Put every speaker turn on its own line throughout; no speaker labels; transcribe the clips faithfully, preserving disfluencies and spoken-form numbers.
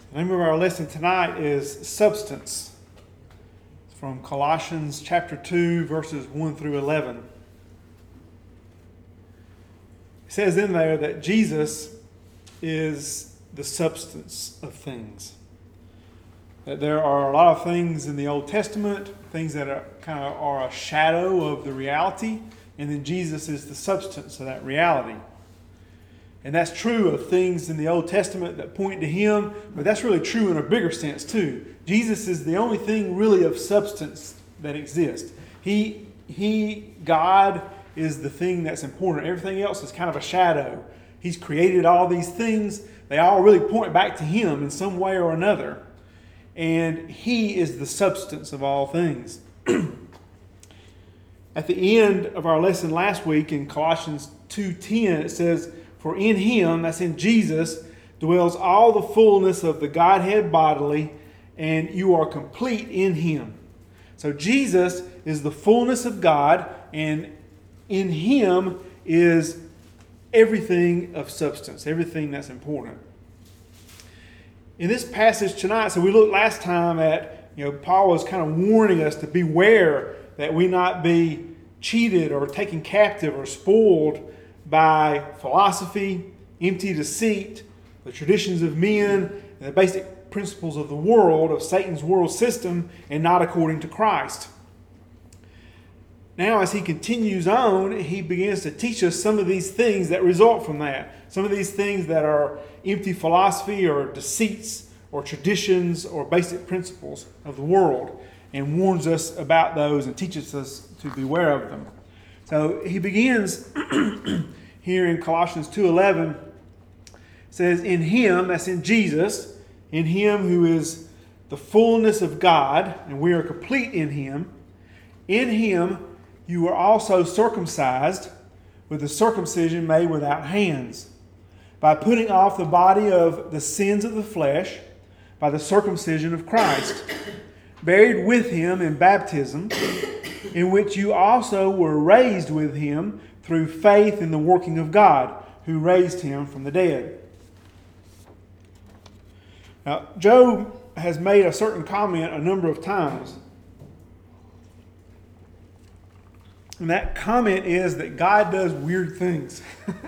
The name of our lesson tonight is Substance. It's from Colossians chapter two, verses one through eleven. It says in there that Jesus is the substance of things. That there are a lot of things in the Old Testament, things that are kind of are a shadow of the reality, and then Jesus is the substance of that reality. And that's true of things in the Old Testament that point to Him, but that's really true in a bigger sense too. Jesus is the only thing really of substance that exists. He, he, God, is the thing that's important. Everything else is kind of a shadow. He's created all these things. They all really point back to Him in some way or another. And He is the substance of all things. At the end of our lesson last week in Colossians two ten, it says, "For in Him," that's in Jesus, "dwells all the fullness of the Godhead bodily, and you are complete in Him." So Jesus is the fullness of God, and in Him is everything of substance, everything that's important. In this passage tonight, so we looked last time at, you know, Paul was kind of warning us to beware that we not be cheated or taken captive or spoiled by philosophy, empty deceit, the traditions of men, and the basic principles of the world, of Satan's world system, and not according to Christ. Now, as he continues on, he begins to teach us some of these things that result from that. Some of these things that are empty philosophy or deceits or traditions or basic principles of the world, and warns us about those and teaches us to beware of them. So he begins here in Colossians two eleven, says, "In Him," that's in Jesus, "in Him who is the fullness of God, and we are complete in Him. In Him you are also circumcised with the circumcision made without hands, by putting off the body of the sins of the flesh by the circumcision of Christ, buried with Him in baptism, in which you also were raised with Him through faith in the working of God, who raised Him from the dead." Now, Job has made a certain comment a number of times. And that comment is that God does weird things.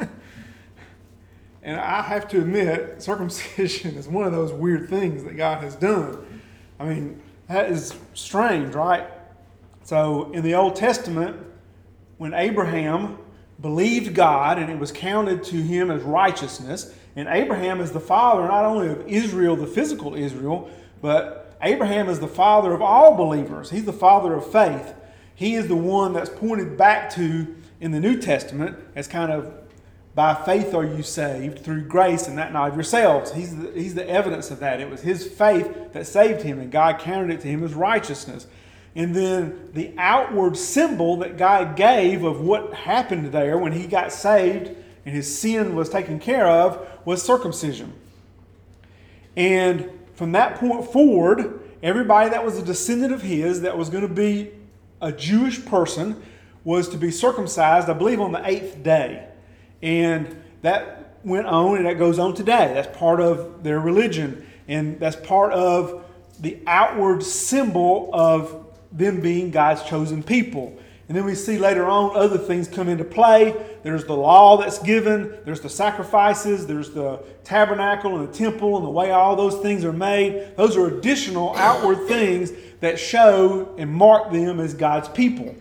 And I have to admit, circumcision is one of those weird things that God has done. I mean, that is strange, right? So in the Old Testament, when Abraham believed God and it was counted to him as righteousness, and Abraham is the father not only of Israel, the physical Israel, but Abraham is the father of all believers. He's the father of faith. He is the one that's pointed back to in the New Testament as kind of, by faith are you saved through grace and that not of yourselves. He's the, he's the evidence of that. It was his faith that saved him, and God counted it to him as righteousness. And then the outward symbol that God gave of what happened there when he got saved and his sin was taken care of was circumcision. And from that point forward, everybody that was a descendant of his that was going to be a Jewish person was to be circumcised, I believe, on the eighth day. And that went on, and that goes on today. That's part of their religion. And that's part of the outward symbol of them being God's chosen people. And then we see later on other things come into play. There's the law that's given. There's the sacrifices. There's the tabernacle and the temple and the way all those things are made. Those are additional outward things that show and mark them as God's people.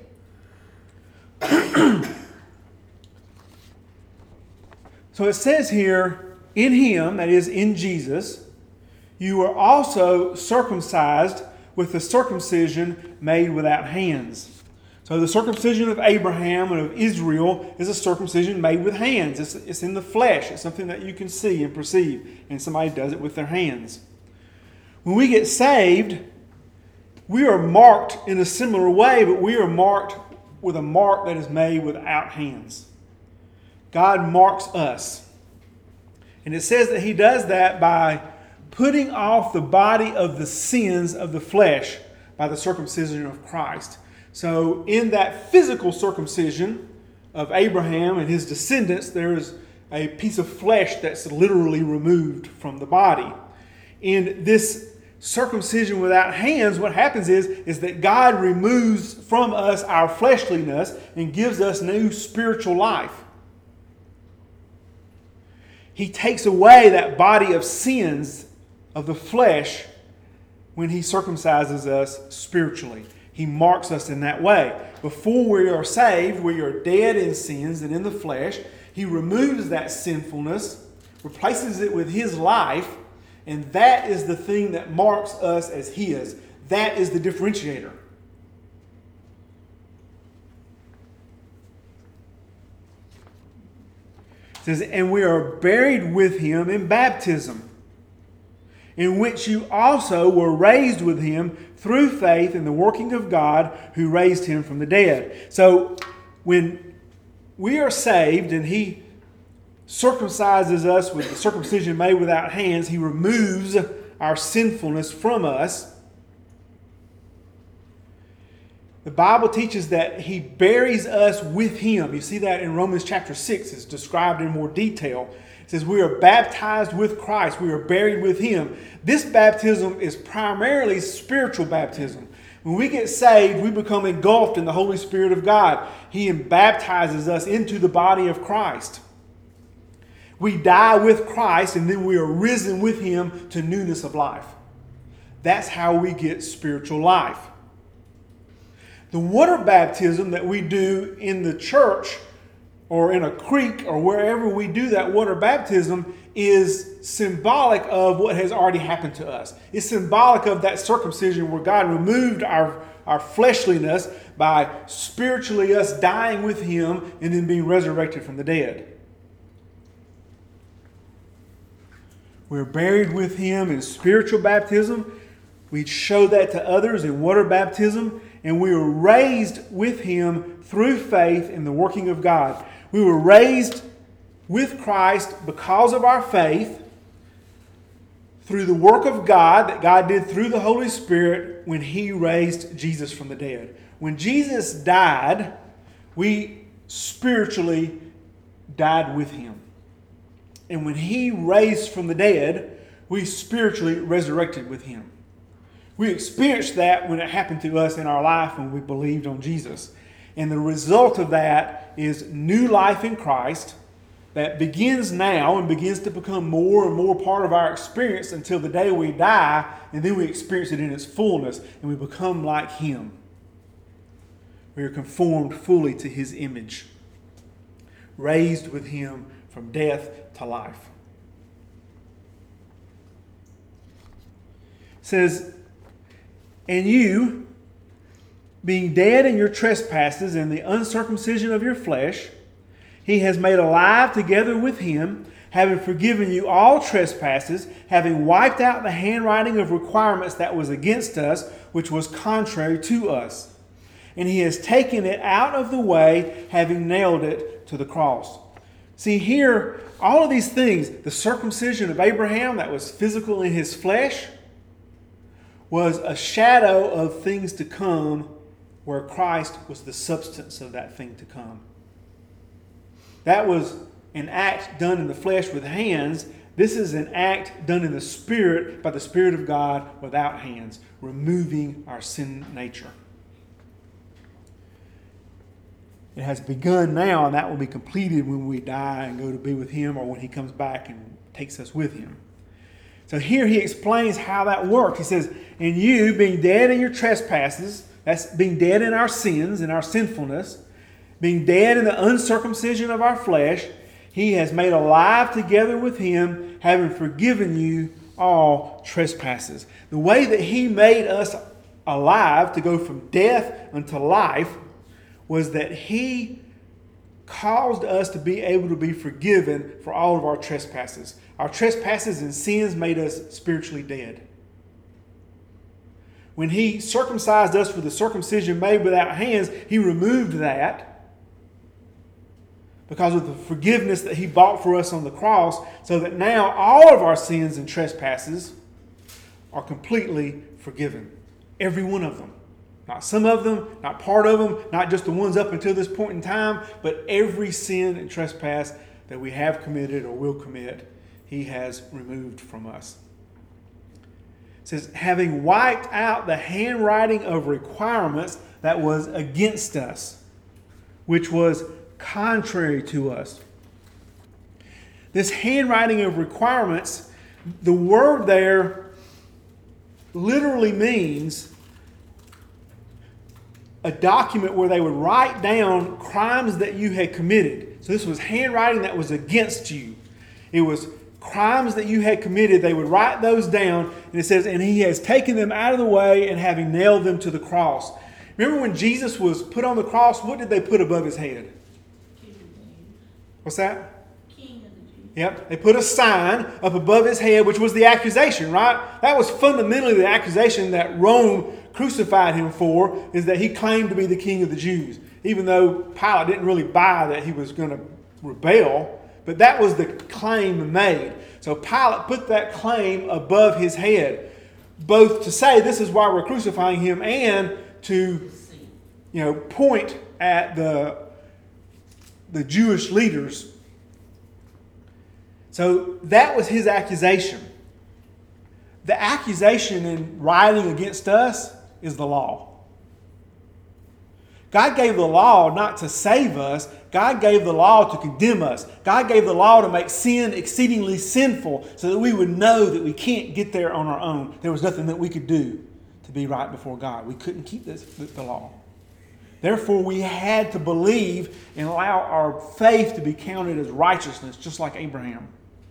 So it says here, in Him, that is in Jesus, you are also circumcised with the circumcision made without hands. So the circumcision of Abraham and of Israel is a circumcision made with hands. It's, it's in the flesh. It's something that you can see and perceive. And somebody does it with their hands. When we get saved, we are marked in a similar way, but we are marked with a mark that is made without hands. God marks us. And it says that He does that by putting off the body of the sins of the flesh by the circumcision of Christ. So in that physical circumcision of Abraham and his descendants, there is a piece of flesh that's literally removed from the body. In this circumcision without hands, what happens is, is that God removes from us our fleshliness and gives us new spiritual life. He takes away that body of sins of the flesh when He circumcises us spiritually. He marks us in that way. Before we are saved, we are dead in sins and in the flesh. He removes that sinfulness, replaces it with His life, and that is the thing that marks us as His. That is the differentiator. It says, and we are buried with Him in baptism, in which you also were raised with Him through faith in the working of God who raised Him from the dead. So when we are saved and He circumcises us with the circumcision made without hands, He removes our sinfulness from us. The Bible teaches that He buries us with Him. You see that in Romans chapter six. It's described in more detail. It says we are baptized with Christ. We are buried with Him. This baptism is primarily spiritual baptism. When we get saved, we become engulfed in the Holy Spirit of God. He baptizes us into the body of Christ. We die with Christ, and then we are risen with Him to newness of life. That's how we get spiritual life. The water baptism that we do in the church or in a creek or wherever we do that water baptism is symbolic of what has already happened to us. It's symbolic of that circumcision where God removed our, our fleshliness by spiritually us dying with Him and then being resurrected from the dead. We're buried with Him in spiritual baptism. We show that to others in water baptism. And we were raised with Him through faith in the working of God. We were raised with Christ because of our faith through the work of God that God did through the Holy Spirit when He raised Jesus from the dead. When Jesus died, we spiritually died with Him. And when He raised from the dead, we spiritually resurrected with Him. We experienced that when it happened to us in our life when we believed on Jesus. And the result of that is new life in Christ that begins now and begins to become more and more part of our experience until the day we die, and then we experience it in its fullness and we become like Him. We are conformed fully to His image, raised with Him from death to life. It says, and you, being dead in your trespasses and the uncircumcision of your flesh, He has made alive together with Him, having forgiven you all trespasses, having wiped out the handwriting of requirements that was against us, which was contrary to us. And He has taken it out of the way, having nailed it to the cross. See here, all of these things, the circumcision of Abraham that was physical in his flesh, was a shadow of things to come, where Christ was the substance of that thing to come. That was an act done in the flesh with hands. This is an act done in the Spirit, by the Spirit of God without hands, removing our sin nature. It has begun now, and that will be completed when we die and go to be with Him, or when He comes back and takes us with Him. So here He explains how that works. He says, and you, being dead in your trespasses, that's being dead in our sins and our sinfulness, being dead in the uncircumcision of our flesh, He has made alive together with Him, having forgiven you all trespasses. The way that He made us alive to go from death unto life was that He caused us to be able to be forgiven for all of our trespasses. Our trespasses and sins made us spiritually dead. When He circumcised us with the circumcision made without hands, He removed that because of the forgiveness that He bought for us on the cross, so that now all of our sins and trespasses are completely forgiven. Every one of them. Not some of them, not part of them, not just the ones up until this point in time, but every sin and trespass that we have committed or will commit, He has removed from us. It says, having wiped out the handwriting of requirements that was against us, which was contrary to us. This handwriting of requirements, the word there literally means a document where they would write down crimes that you had committed. So this was handwriting that was against you. It was crimes that you had committed. They would write those down, and it says, and he has taken them out of the way and having nailed them to the cross. Remember when Jesus was put on the cross, what did they put above his head? What's that? Yep, they put a sign up above his head, which was the accusation, right? That was fundamentally the accusation that Rome crucified him for, is that he claimed to be the king of the Jews. Even though Pilate didn't really buy that he was going to rebel, but that was the claim made. So Pilate put that claim above his head, both to say this is why we're crucifying him and to, you know, point at the, the Jewish leaders. So that was his accusation. The accusation in writing against us is the law. God gave the law not to save us. God gave the law to condemn us. God gave the law to make sin exceedingly sinful so that we would know that we can't get there on our own. There was nothing that we could do to be right before God. We couldn't keep this, the law. Therefore, we had to believe and allow our faith to be counted as righteousness, just like Abraham.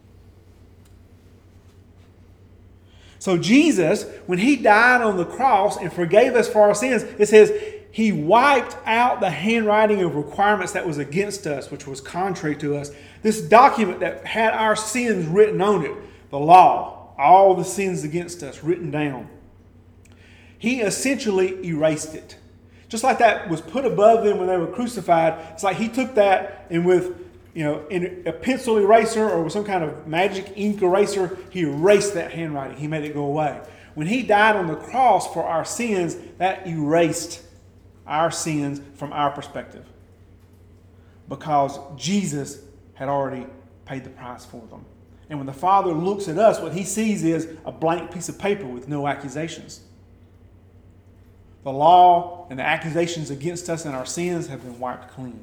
So Jesus, when he died on the cross and forgave us for our sins, it says he wiped out the handwriting of requirements that was against us, which was contrary to us. This document that had our sins written on it, the law, all the sins against us written down. He essentially erased it. Just like that was put above them when they were crucified, it's like he took that and with, you know, in a pencil eraser or with some kind of magic ink eraser, he erased that handwriting. He made it go away. When he died on the cross for our sins, that erased our sins from our perspective, because Jesus had already paid the price for them. And when the Father looks at us, what he sees is a blank piece of paper with no accusations. The law and the accusations against us and our sins have been wiped clean.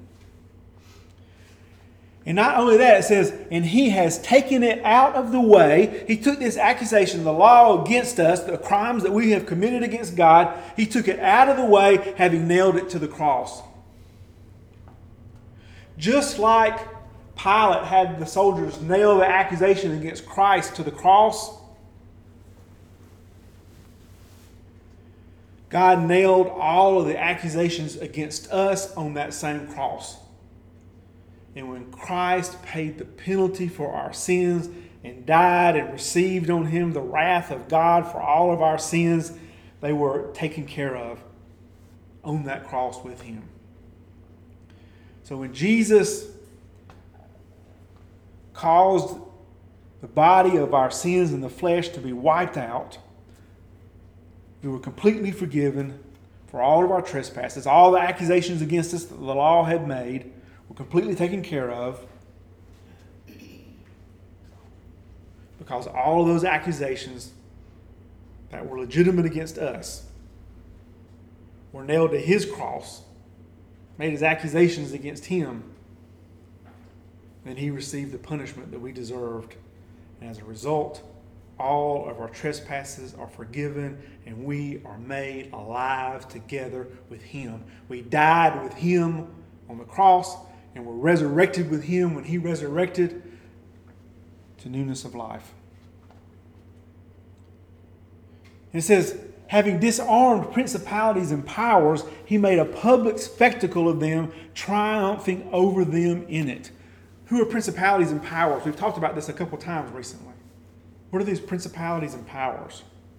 And not only that, it says, and he has taken it out of the way. He took this accusation, the law against us, the crimes that we have committed against God, he took it out of the way, having nailed it to the cross. Just like Pilate had the soldiers nail the accusation against Christ to the cross, God nailed all of the accusations against us on that same cross. And when Christ paid the penalty for our sins and died and received on him the wrath of God for all of our sins, they were taken care of on that cross with him. So when Jesus caused the body of our sins and the flesh to be wiped out, we were completely forgiven for all of our trespasses. All the accusations against us that the law had made were completely taken care of, because all of those accusations that were legitimate against us were nailed to his cross, made his accusations against him, and he received the punishment that we deserved. And as a result, all of our trespasses are forgiven, and we are made alive together with him. We died with him on the cross, and were resurrected with him when he resurrected to newness of life. And it says, having disarmed principalities and powers, he made a public spectacle of them, triumphing over them in it. Who are principalities and powers? We've talked about this a couple times recently. What are these principalities and powers?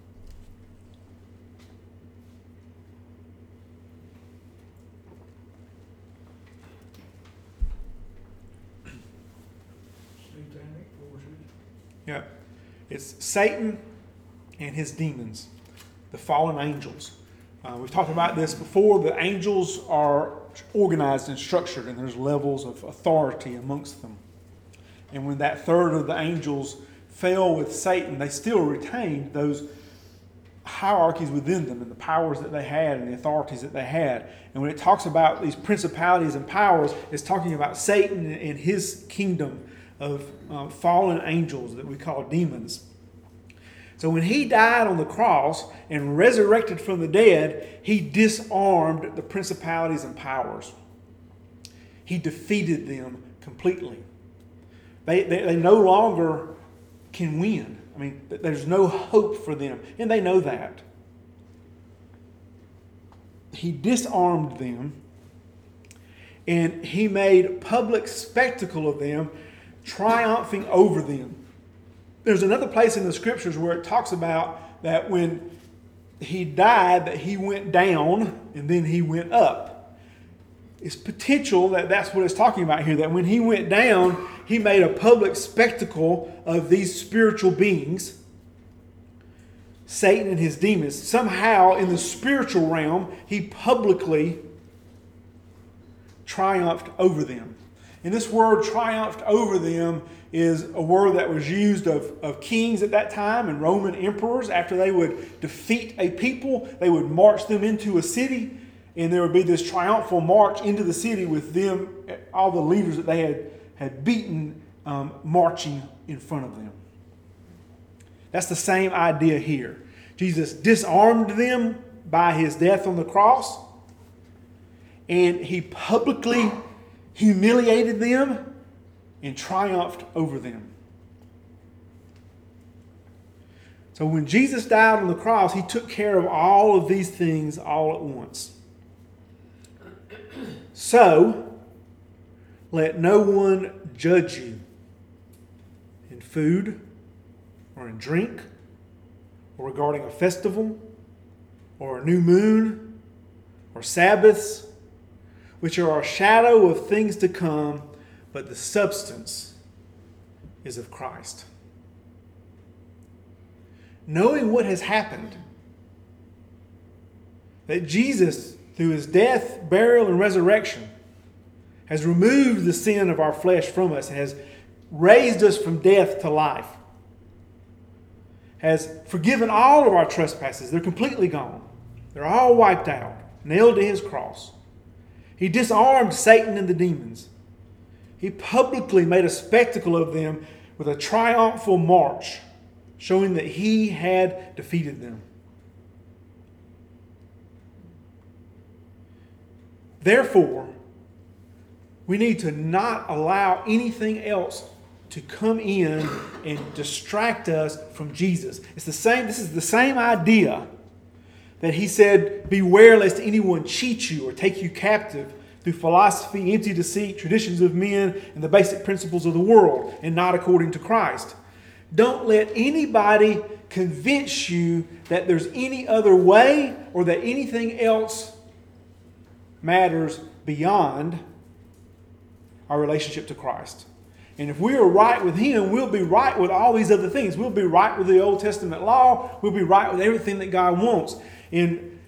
Yeah, it's Satan and his demons, the fallen angels. Uh, we've talked about this before. The angels are organized and structured, and there's levels of authority amongst them. And when that third of the angels fell with Satan, they still retained those hierarchies within them and the powers that they had and the authorities that they had. And when it talks about these principalities and powers, it's talking about Satan and his kingdom of uh, fallen angels that we call demons. So when he died on the cross and resurrected from the dead, he disarmed the principalities and powers. He defeated them completely. They, they, they no longer can win. I mean, there's no hope for them, and they know that. He disarmed them, and he made public spectacle of them, triumphing over them. There's another place in the scriptures where it talks about that when he died, that he went down and then he went up. It's potential that that's what it's talking about here, that when he went down, he made a public spectacle of these spiritual beings, Satan and his demons. Somehow in the spiritual realm, he publicly triumphed over them. And this word triumphed over them is a word that was used of, of kings at that time and Roman emperors. After they would defeat a people, they would march them into a city, and there would be this triumphal march into the city with them, all the leaders that they had, had beaten, um, marching in front of them. That's the same idea here. Jesus disarmed them by his death on the cross, and he publicly humiliated them and triumphed over them. So when Jesus died on the cross, he took care of all of these things all at once. So, let no one judge you in food or in drink or regarding a festival or a new moon or Sabbaths, which are a shadow of things to come, but the substance is of Christ. Knowing what has happened, that Jesus, through his death, burial, and resurrection, has removed the sin of our flesh from us and has raised us from death to life, has forgiven all of our trespasses. They're completely gone. They're all wiped out, nailed to his cross. He disarmed Satan and the demons. He publicly made a spectacle of them with a triumphal march, showing that he had defeated them. Therefore, we need to not allow anything else to come in and distract us from Jesus. It's the same, this is the same idea that he said, beware lest anyone cheat you or take you captive through philosophy, empty deceit, traditions of men, and the basic principles of the world, and not according to Christ. Don't let anybody convince you that there's any other way or that anything else matters beyond our relationship to Christ. And if we are right with him, we'll be right with all these other things. We'll be right with the Old Testament law. We'll be right with everything that God wants. In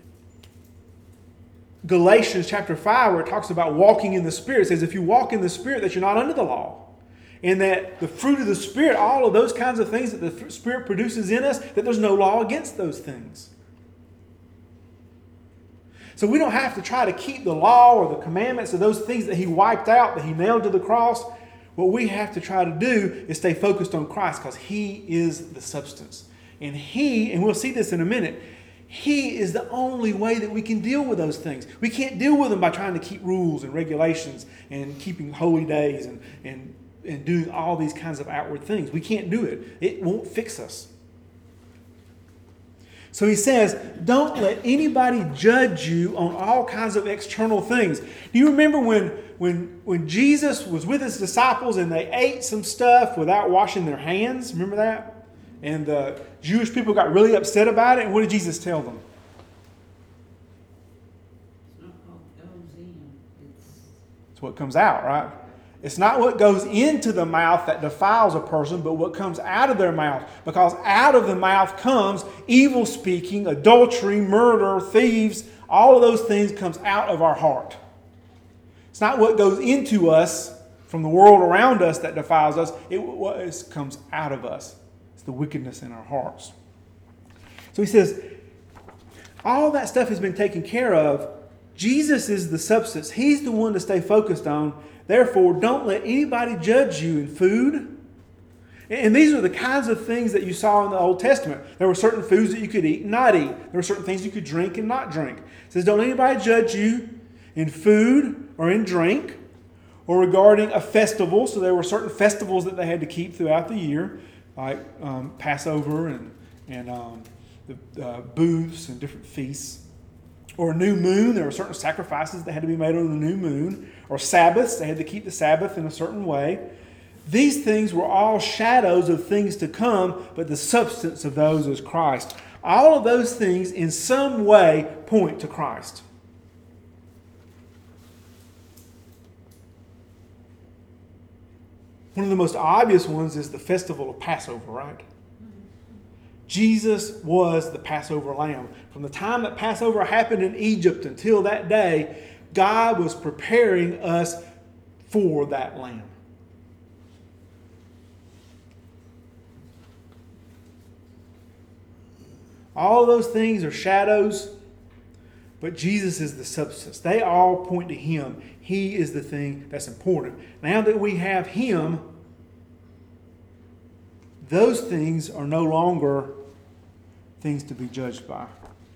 Galatians chapter five, where it talks about walking in the Spirit, it says if you walk in the Spirit, that you're not under the law. And that the fruit of the Spirit, all of those kinds of things that the Spirit produces in us, that there's no law against those things. So we don't have to try to keep the law or the commandments or those things that he wiped out, that he nailed to the cross. What we have to try to do is stay focused on Christ, because he is the substance. And he, and we'll see this in a minute, he is the only way that we can deal with those things. We can't deal with them by trying to keep rules and regulations and keeping holy days and, and, and doing all these kinds of outward things. We can't do it. It won't fix us. So he says, don't let anybody judge you on all kinds of external things. Do you remember when, when, when Jesus was with his disciples and they ate some stuff without washing their hands? Remember that? And the Jewish people got really upset about it. And what did Jesus tell them?
It's not what goes in. It's,
it's what comes out, right? It's not what goes into the mouth that defiles a person, but what comes out of their mouth. Because out of the mouth comes evil speaking, adultery, murder, thieves. All of those things comes out of our heart. It's not what goes into us from the world around us that defiles us. It what is, comes out of us. It's the wickedness in our hearts. So he says, All that stuff has been taken care of. Jesus is the substance. He's the one to stay focused on. Therefore, don't let anybody judge you in food. And these are the kinds of things that you saw in the Old Testament. There were certain foods that you could eat and not eat. There were certain things you could drink and not drink. It says, don't let anybody judge you in food or in drink or regarding a festival. So there were certain festivals that they had to keep throughout the year, like um, Passover and, and um, the uh, booths and different feasts. Or a new moon, there were certain sacrifices that had to be made on the new moon. Or Sabbaths, they had to keep the Sabbath in a certain way. These things were all shadows of things to come, but the substance of those is Christ. All of those things in some way point to Christ. One of the most obvious ones is the festival of Passover, right? Jesus was the Passover lamb. From the time that Passover happened in Egypt until that day, God was preparing us for that lamb. All of those things are shadows, but Jesus is the substance. They all point to Him. He is the thing that's important. Now that we have Him, those things are no longer things to be judged by.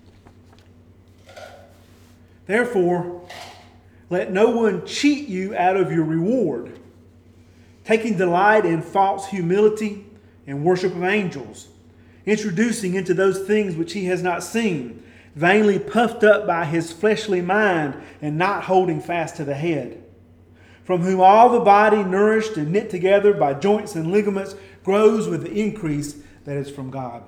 Therefore, let no one cheat you out of your reward, taking delight in false humility and worship of angels, introducing into those things which he has not seen, vainly puffed up by his fleshly mind and not holding fast to the head, from whom all the body, nourished and knit together by joints and ligaments, grows with the increase that is from God.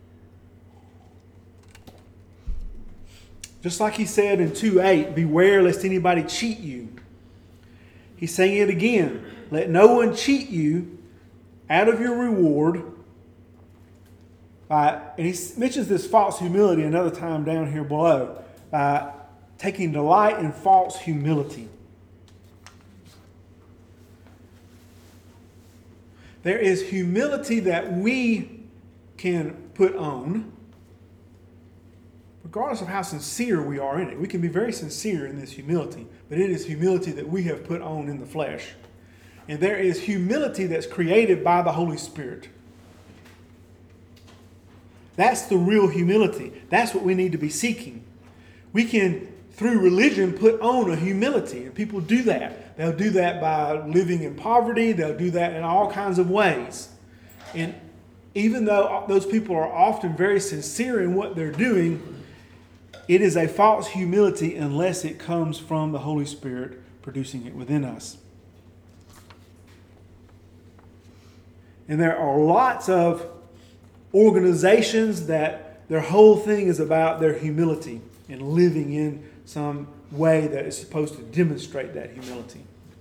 Just like he said in two eight, beware lest anybody cheat you. He's saying it again. Let no one cheat you out of your reward. By, and he mentions this false humility another time down here below. By taking delight in false humility. There is humility that we can put on, regardless of how sincere we are in it. We can be very sincere in this humility, but it is humility that we have put on in the flesh. And there is humility that's created by the Holy Spirit. That's the real humility. That's what we need to be seeking. We can, through religion, put on a humility, and people do that. They'll do that by living in poverty. They'll do that in all kinds of ways. And even though those people are often very sincere in what they're doing, it is a false humility unless it comes from the Holy Spirit producing it within us. And there are lots of organizations that their whole thing is about their humility and living in some way that is supposed to demonstrate that humility.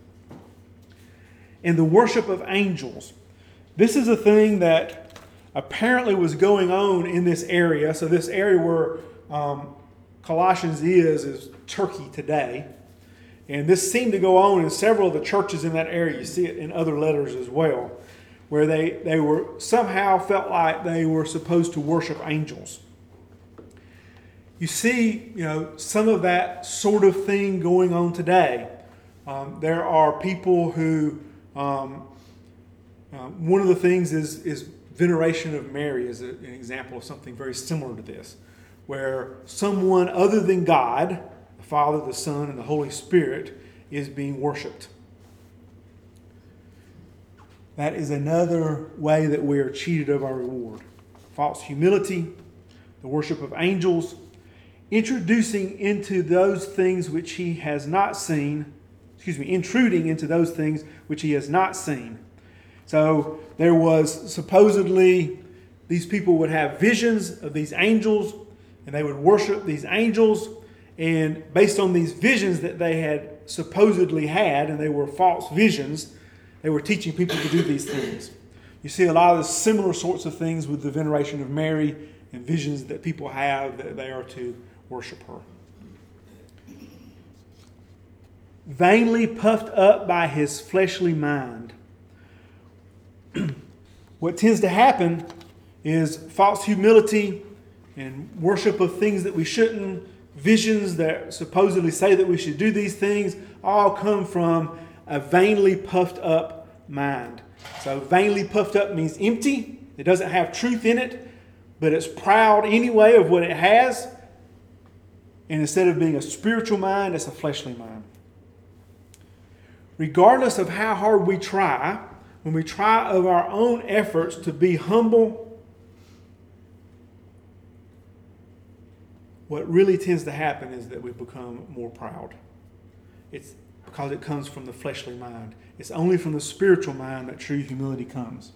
And the worship of angels. This is a thing that apparently was going on in this area. So this area where um, Colossians is, is Turkey today. And this seemed to go on in several of the churches in that area. You see it in other letters as well, where they, they were somehow felt like they were supposed to worship angels. You see, you know, some of that sort of thing going on today. Um, there are people who, um, uh, one of the things is, is veneration of Mary is a, an example of something very similar to this, where someone other than God, the Father, the Son, and the Holy Spirit, is being worshipped. That is another way that we are cheated of our reward. False humility, the worship of angels, introducing into those things which he has not seen, excuse me, intruding into those things which he has not seen. So there was supposedly, these people would have visions of these angels, and they would worship these angels, and based on these visions that they had supposedly had, and they were false visions, they were teaching people to do these things. You see a lot of the similar sorts of things with the veneration of Mary and visions that people have that they are to worship her. Vainly puffed up by his fleshly mind. What tends to happen is false humility and worship of things that we shouldn't, visions that supposedly say that we should do these things, all come from a vainly puffed up mind. So vainly puffed up means empty. It doesn't have truth in it, but it's proud anyway of what it has. And instead of being a spiritual mind, it's a fleshly mind. Regardless of how hard we try, when we try of our own efforts to be humble, what really tends to happen is that we become more proud. It's because it comes from the fleshly mind. It's only from the spiritual mind that true humility comes.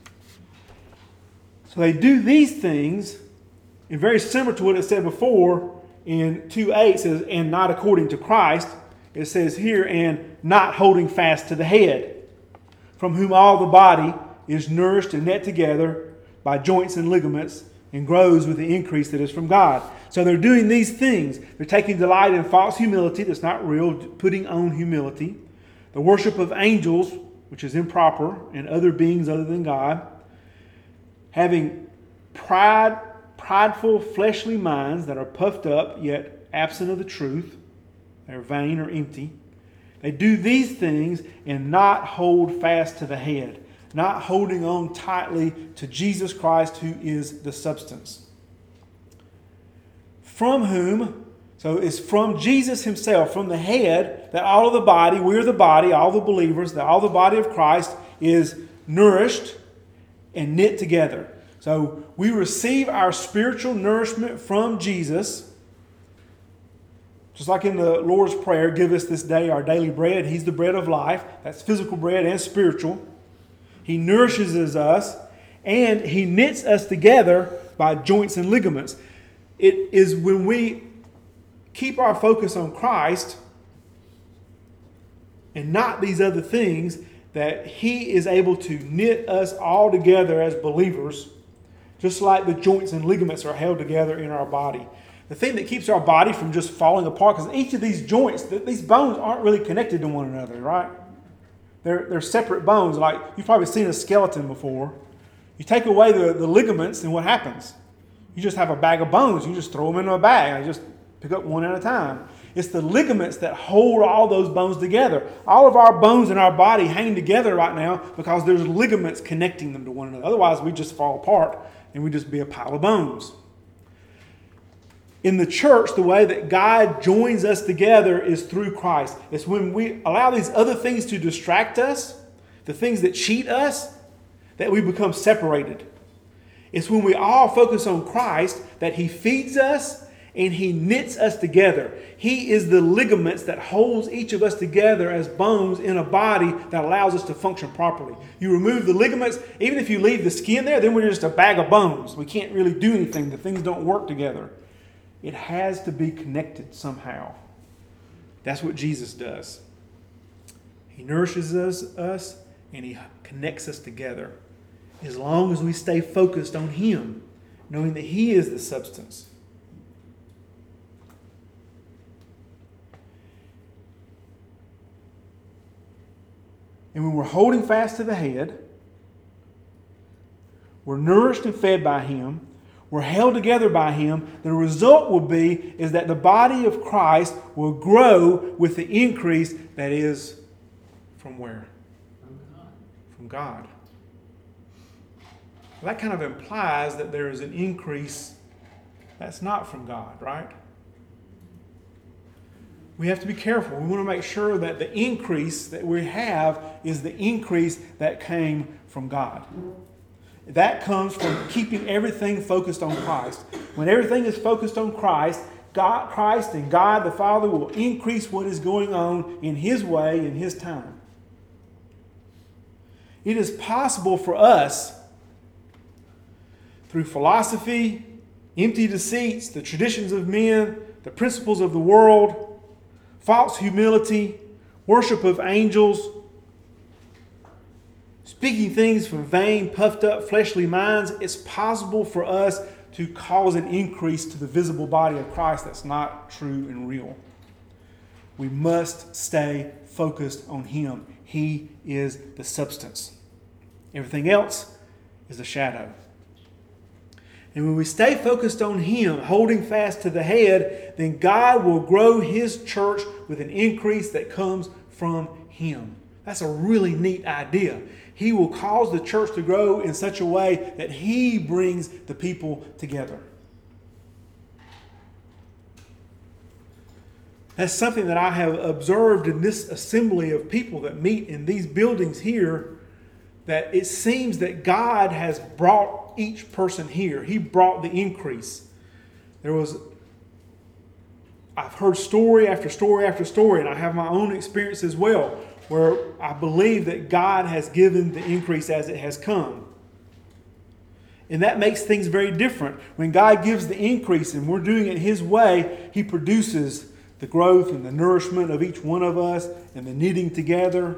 So they do these things, and very similar to what it said before in two eight, says, and not according to Christ. It says here, and not holding fast to the head, from whom all the body is nourished and knit together by joints and ligaments, and grows with the increase that is from God. So they're doing these things. They're taking delight in false humility that's not real, putting on humility. The worship of angels, which is improper, and other beings other than God. Having pride, prideful fleshly minds that are puffed up, yet absent of the truth. They're vain or empty. They do these things and not hold fast to the head. Not holding on tightly to Jesus Christ, who is the substance. From whom, so it's from Jesus himself, from the head, that all of the body, we're the body, all the believers, that all the body of Christ is nourished and knit together. So we receive our spiritual nourishment from Jesus. Just like in the Lord's Prayer, give us this day our daily bread. He's the bread of life. That's physical bread and spiritual. He nourishes us, and He knits us together by joints and ligaments. It is when we keep our focus on Christ and not these other things that He is able to knit us all together as believers, just like the joints and ligaments are held together in our body. The thing that keeps our body from just falling apart, because each of these joints, these bones aren't really connected to one another, right? They're, they're separate bones. Like, you've probably seen a skeleton before. You take away the, the ligaments, and what happens? You just have a bag of bones. You just throw them into a bag, and you just pick up one at a time. It's the ligaments that hold all those bones together. All of our bones in our body hang together right now because there's ligaments connecting them to one another. Otherwise, we just fall apart, and we just be a pile of bones. In the church, the way that God joins us together is through Christ. It's when we allow these other things to distract us, the things that cheat us, that we become separated. It's when we all focus on Christ that He feeds us and He knits us together. He is the ligaments that holds each of us together as bones in a body that allows us to function properly. You remove the ligaments, even if you leave the skin there, then we're just a bag of bones. We can't really do anything. The things don't work together. It has to be connected somehow. That's what Jesus does. He nourishes us, us and He connects us together. As long as we stay focused on Him, knowing that He is the substance. And when we're holding fast to the head, we're nourished and fed by Him, we're held together by Him, the result will be is that the body of Christ will grow with the increase that is from where?
From God.
From God. Well, that kind of implies that there is an increase that's not from God, right? We have to be careful. We want to make sure that the increase that we have is the increase that came from God. That comes from keeping everything focused on Christ. When everything is focused on Christ, God, Christ and God the Father will increase what is going on in His way, in His time. It is possible for us, through philosophy, empty deceits, the traditions of men, the principles of the world, false humility, worship of angels, speaking things from vain, puffed up, fleshly minds, it's possible for us to cause an increase to the visible body of Christ that's not true and real. We must stay focused on Him. He is the substance. Everything else is a shadow. And when we stay focused on Him, holding fast to the head, then God will grow His church with an increase that comes from Him. That's a really neat idea. He will cause the church to grow in such a way that He brings the people together. That's something that I have observed in this assembly of people that meet in these buildings here, that it seems that God has brought each person here. He brought the increase. There was, I've heard story after story after story, and I have my own experience as well, where I believe that God has given the increase as it has come. And that makes things very different. When God gives the increase and we're doing it His way, He produces the growth and the nourishment of each one of us and the knitting together.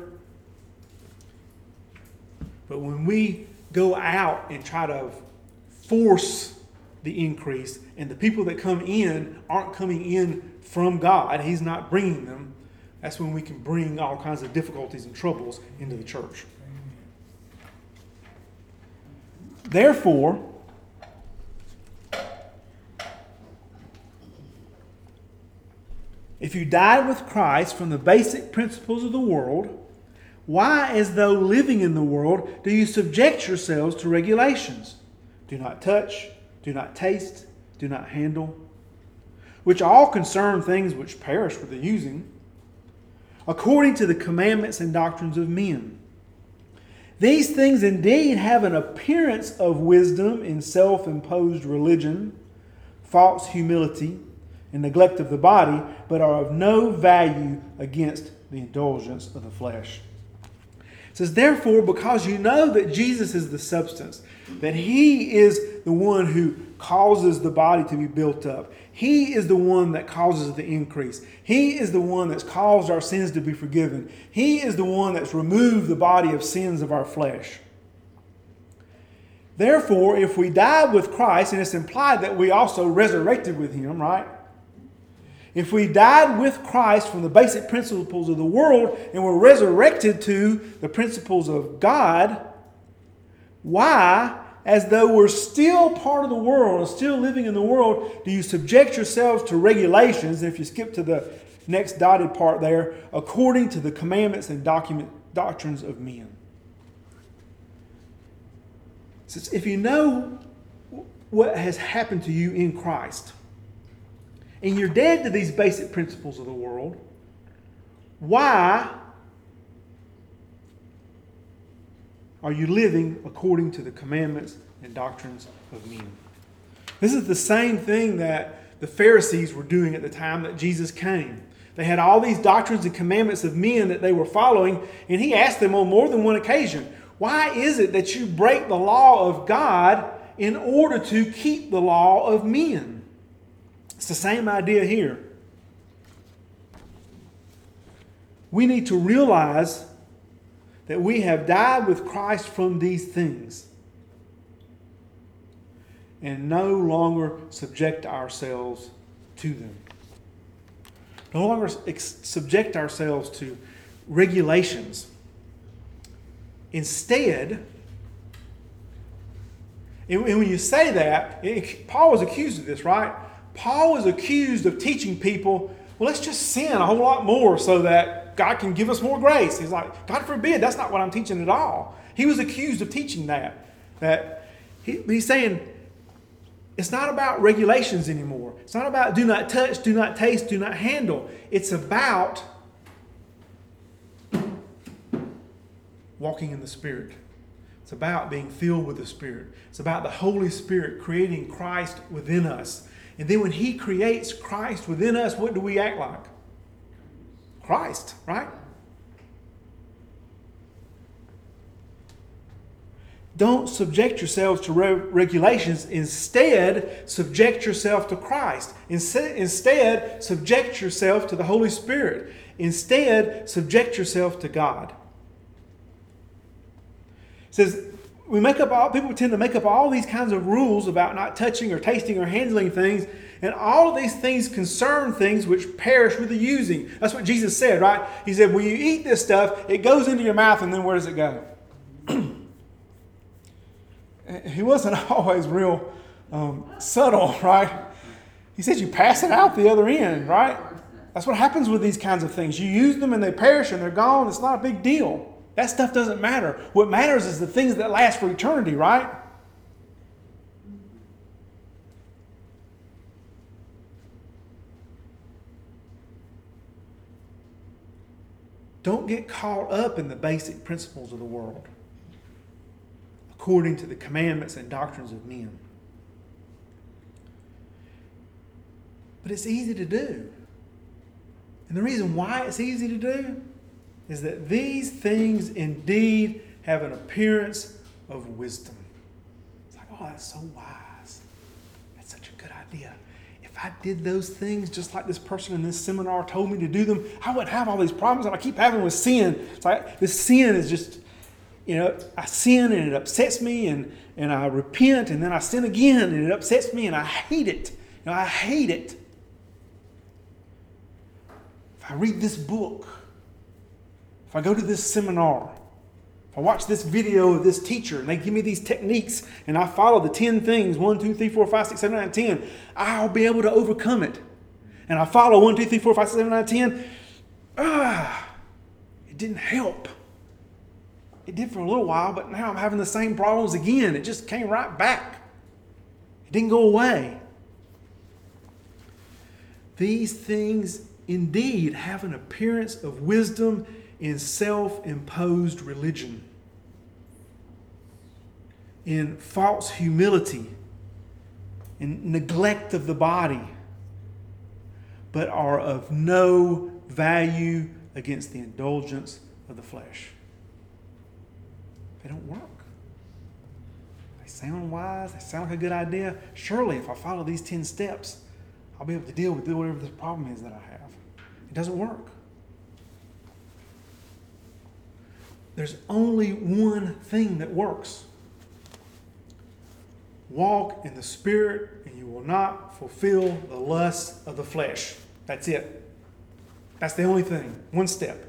But when we go out and try to force the increase, and the people that come in aren't coming in from God, He's not bringing them, that's when we can bring all kinds of difficulties and troubles into the church. Therefore, if you died with Christ from the basic principles of the world, why, as though living in the world, do you subject yourselves to regulations? Do not touch, do not taste, do not handle, which all concern things which perish with the using, according to the commandments and doctrines of men. These things indeed have an appearance of wisdom in self-imposed religion, false humility, and neglect of the body, but are of no value against the indulgence of the flesh. It says, therefore, because you know that Jesus is the substance, that He is the one who causes the body to be built up. He is the one that causes the increase. He is the one that's caused our sins to be forgiven. He is the one that's removed the body of sins of our flesh. Therefore, if we died with Christ, and it's implied that we also resurrected with Him, right? If we died with Christ from the basic principles of the world and were resurrected to the principles of God, why, as though we're still part of the world and still living in the world, do you subject yourselves to regulations? And if you skip to the next dotted part there, according to the commandments and document, doctrines of men. Since if you know what has happened to you in Christ, and you're dead to these basic principles of the world, why are you living according to the commandments and doctrines of men? This is the same thing that the Pharisees were doing at the time that Jesus came. They had all these doctrines and commandments of men that they were following, and He asked them on more than one occasion, why is it that you break the law of God in order to keep the law of men? It's the same idea here. We need to realize that we have died with Christ from these things and no longer subject ourselves to them. No longer ex- subject ourselves to regulations. Instead, and when you say that, it, Paul was accused of this, right? Paul was accused of teaching people, well, let's just sin a whole lot more so that God can give us more grace. He's like, God forbid, that's not what I'm teaching at all. He was accused of teaching that. That he, he's saying, it's not about regulations anymore. It's not about do not touch, do not taste, do not handle. It's about walking in the Spirit. It's about being filled with the Spirit. It's about the Holy Spirit creating Christ within us. And then when He creates Christ within us, what do we act like? Christ, right? Don't subject yourselves to re- regulations. Instead, subject yourself to Christ. Instead, instead, subject yourself to the Holy Spirit. Instead, subject yourself to God. It says, we make up all, people tend to make up all these kinds of rules about not touching or tasting or handling things. And all of these things concern things which perish with the using. That's what Jesus said, right? He said, when you eat this stuff, it goes into your mouth, and then where does it go? He wasn't always real um, subtle, right? He says you pass it out the other end, right? That's what happens with these kinds of things. You use them and they perish and they're gone. It's not a big deal. That stuff doesn't matter. What matters is the things that last for eternity, right? Don't get caught up in the basic principles of the world according to the commandments and doctrines of men. But it's easy to do. And the reason why it's easy to do is that these things indeed have an appearance of wisdom. It's like, oh, that's so wise. That's such a good idea. If I did those things just like this person in this seminar told me to do them, I wouldn't have all these problems that I keep having with sin. It's like this sin is just, you know, I sin and it upsets me, and, and I repent and then I sin again and it upsets me and I hate it. You know, I hate it. If I read this book, if I go to this seminar, if I watch this video of this teacher and they give me these techniques and I follow the ten things, one, two, three, four, five, six, seven, nine, ten, I'll be able to overcome it. And I follow one, two, three, four, five, six, seven, nine, ten. Ah, it didn't help. It did for a little while, but now I'm having the same problems again. It just came right back. It didn't go away. These things indeed have an appearance of wisdom in self-imposed religion, in false humility, in neglect of the body, but are of no value against the indulgence of the flesh. They don't work. They sound wise, they sound like a good idea. Surely if I follow these ten steps, I'll be able to deal with whatever the problem is that I have. It doesn't work. There's only one thing that works. Walk in the Spirit, and you will not fulfill the lusts of the flesh. That's it. That's the only thing. One step.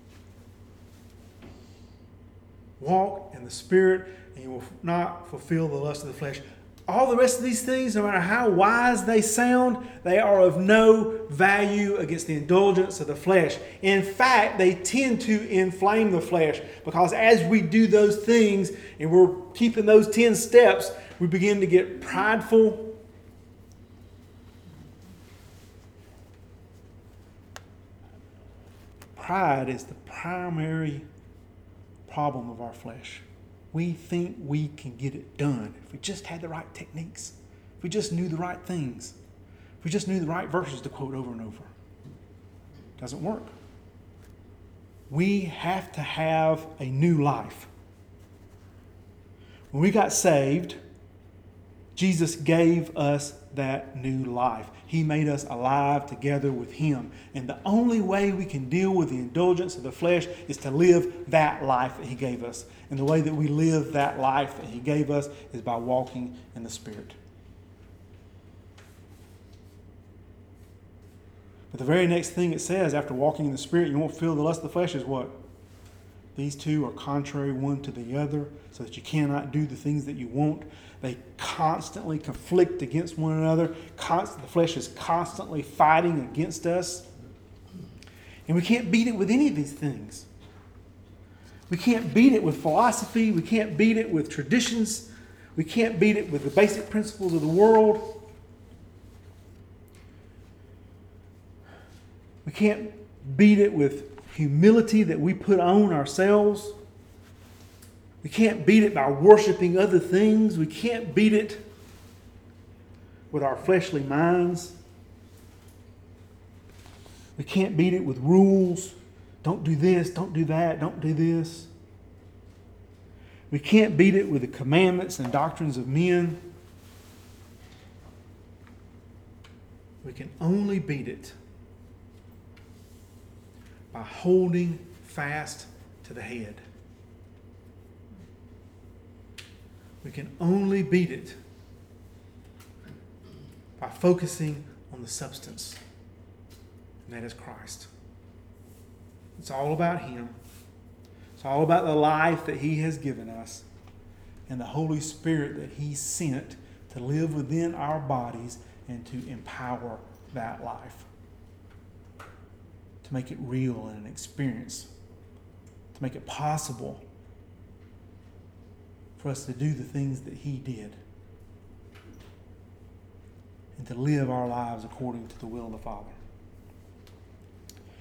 Walk in the Spirit, and you will not fulfill the lust of the flesh. All the rest of these things, no matter how wise they sound, they are of no value against the indulgence of the flesh. In fact, they tend to inflame the flesh, because as we do those things and we're keeping those ten steps, we begin to get prideful. Pride is the primary problem of our flesh. We think we can get it done if we just had the right techniques, if we just knew the right things, if we just knew the right verses to quote over and over. It doesn't work. We have to have a new life. When we got saved, Jesus gave us that new life. He made us alive together with Him. And the only way we can deal with the indulgence of the flesh is to live that life that He gave us. And the way that we live that life that He gave us is by walking in the Spirit. But the very next thing it says after walking in the Spirit, you won't feel the lust of the flesh, is what? These two are contrary one to the other, so that you cannot do the things that you want. They constantly conflict against one another. Const- the flesh is constantly fighting against us. And we can't beat it with any of these things. We can't beat it with philosophy. We can't beat it with traditions. We can't beat it with the basic principles of the world. We can't beat it with humility that we put on ourselves. We can't beat it by worshiping other things. We can't beat it with our fleshly minds. We can't beat it with rules. Don't do this, don't do that, don't do this. We can't beat it with the commandments and doctrines of men. We can only beat it by holding fast to the head. We can only beat it by focusing on the substance, and that is Christ. It's all about Him. It's all about the life that He has given us and the Holy Spirit that He sent to to live within our bodies and to empower that life, to make it real and an experience, to make it possible for us to do the things that He did and to live our lives according to the will of the Father.